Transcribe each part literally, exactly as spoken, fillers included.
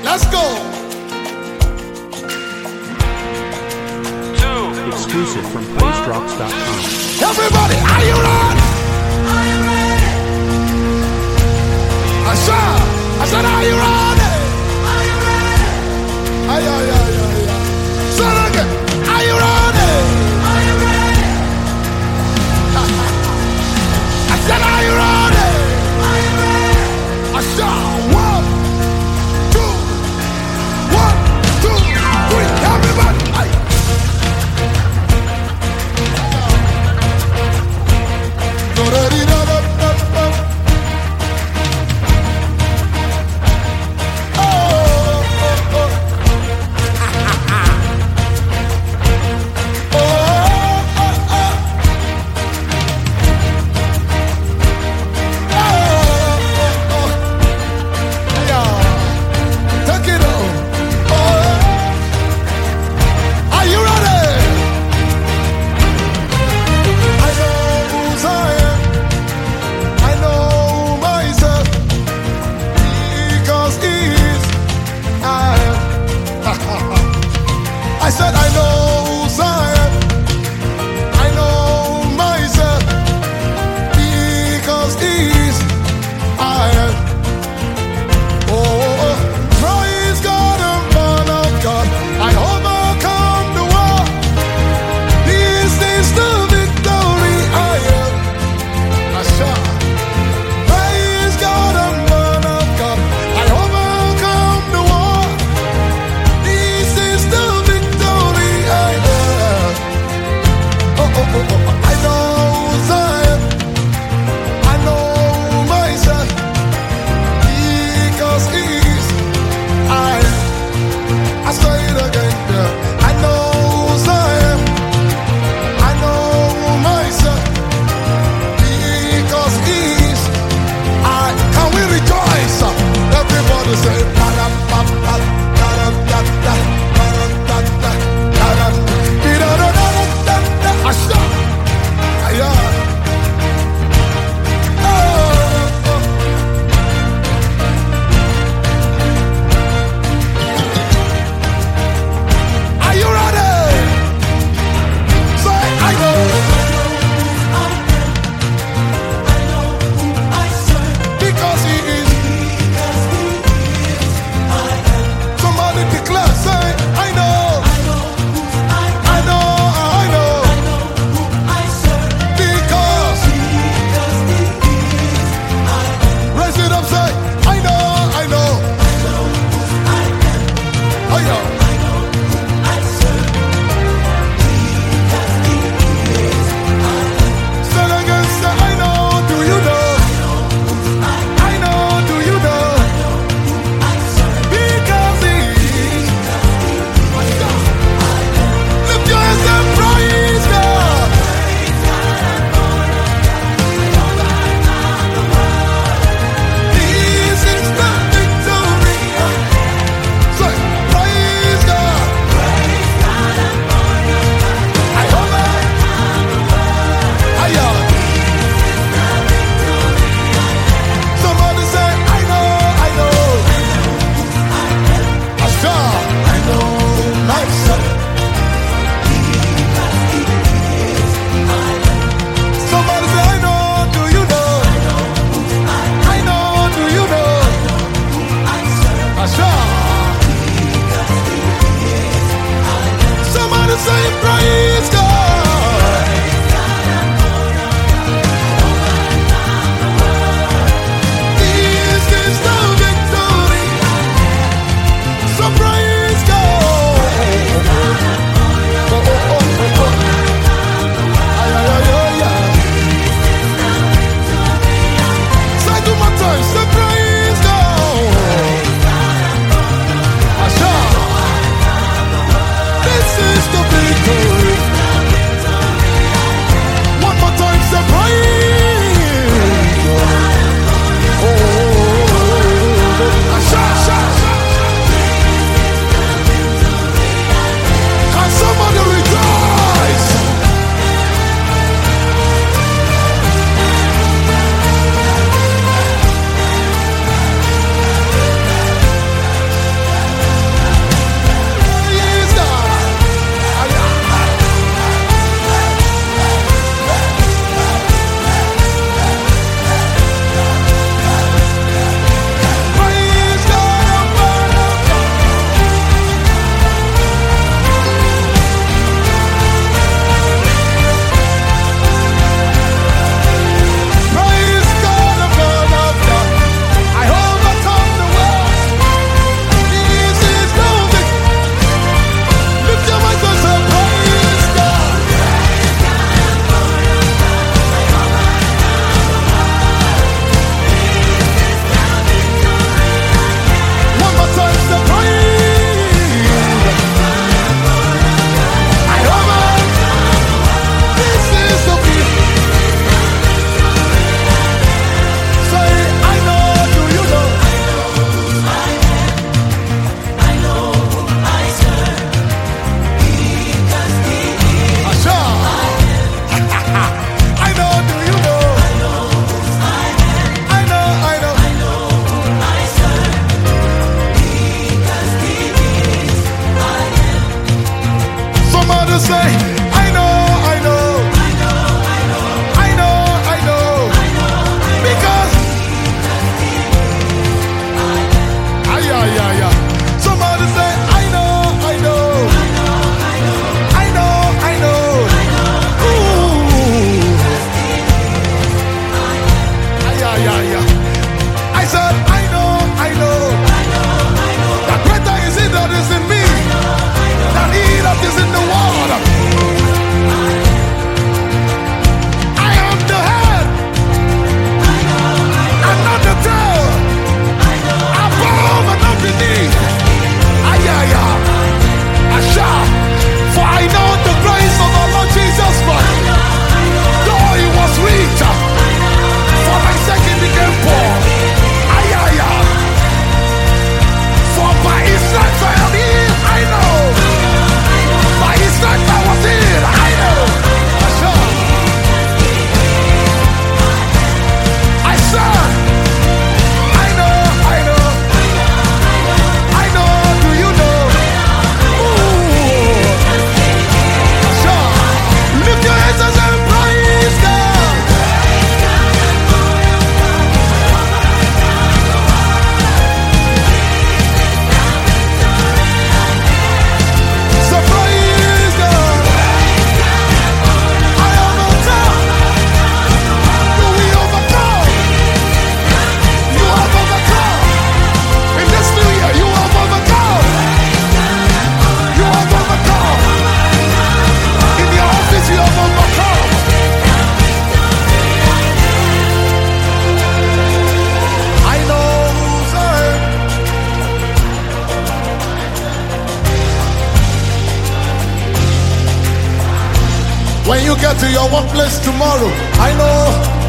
Let's go. Two. Exclusive from place drops dot com. Everybody, are you ready? Are you ready? I said, I said, are you ready? Are you ready? Ay, ay, ay, ay, ay. Say it again. Are you ready? Are you ready? I said, are you ready? Are you ready? I said, one, two, one, two, three. Everybody, aye. I said I know who I am. I know myself because He's I am. Oh, praise God and man of God. I overcome the world. This is the victory I am. I shall praise God and man of God. I overcome the world. This is the victory I am. Oh, oh, oh, oh. I know who I am. I know myself because He's I am. I say it again. Yeah. I know who I am. I know myself because He's I. Can we rejoice? Everybody say, "Ba-dum, ba-dum, da-dum, da-da, ba-dum, da-da, da-dum, da-da-da-da-da-da." Asha. Aya. Oh, oh. Are you ready? Say, I know. Because He is. Somebody declare, say, I know. I know, I know. Because. Raise it up, say, I know, I know. Oh, yeah. Say it again, say, I know, do you know? I know, do you know? Because He is. Lift your hands and praise God. This is the victory. Say, praise God. I hope I am. Somebody say, I know, I know. Asha, I know myself. Somebody say, I know, do you know? I know, do you know? Asha. Somebody say, praise God. This is the victory. So praise God. Oh, oh, oh, oh, oh. Ay, ay, ay, ay, ay. Say two more times. Say praise God. get to your workplace tomorrow. I know.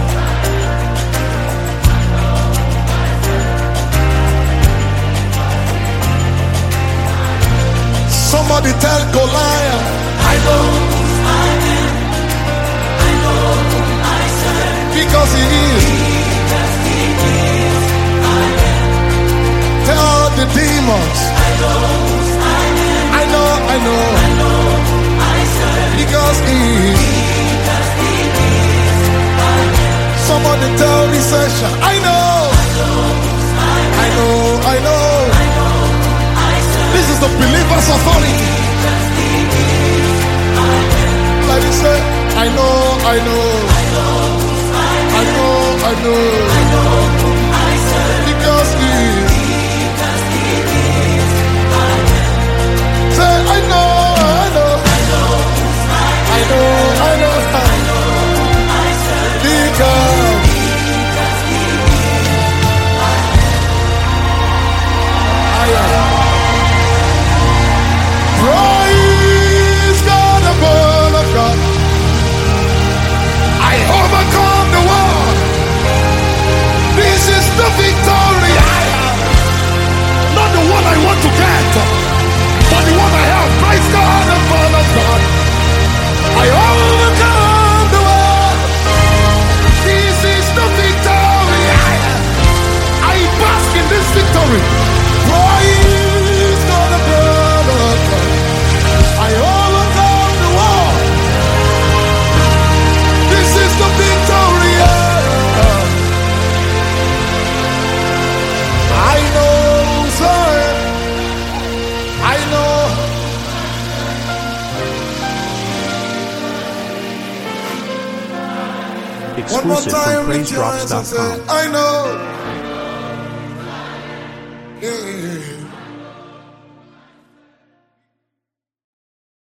Somebody tell Goliath, I know. I am. I know whom I serve. Because he is. Because he is. I am. Tell the demons, I know whose I am. I know, I know. I know whom I serve. Because he is. Because he is. I am. Somebody tell recession, I know. I know whose I am. I know, I know. I know whom I serve. This is the believer's authority. Because he is. I am. Like he said, I know, I know. I know whose I am. I know, I know. I know whom I serve. Because he is. Because he is. I am. Say, I know, I know. I know whose I am. I know, I know. I know whom I serve. Because Because he is. I am. Praise God, the word of God. I overcome the world. This is the victory I have. Not the one I want to get, but the one I have. Praise God, the word of God. I overcome the world. This is the victory I have. I bask in this victory. Praise God, the word of God. I overcome the world. This is the victory I have. I know, sir. I know. One more Exclusive time, from lift your hands and praise drops dot say, com. I know. Yeah.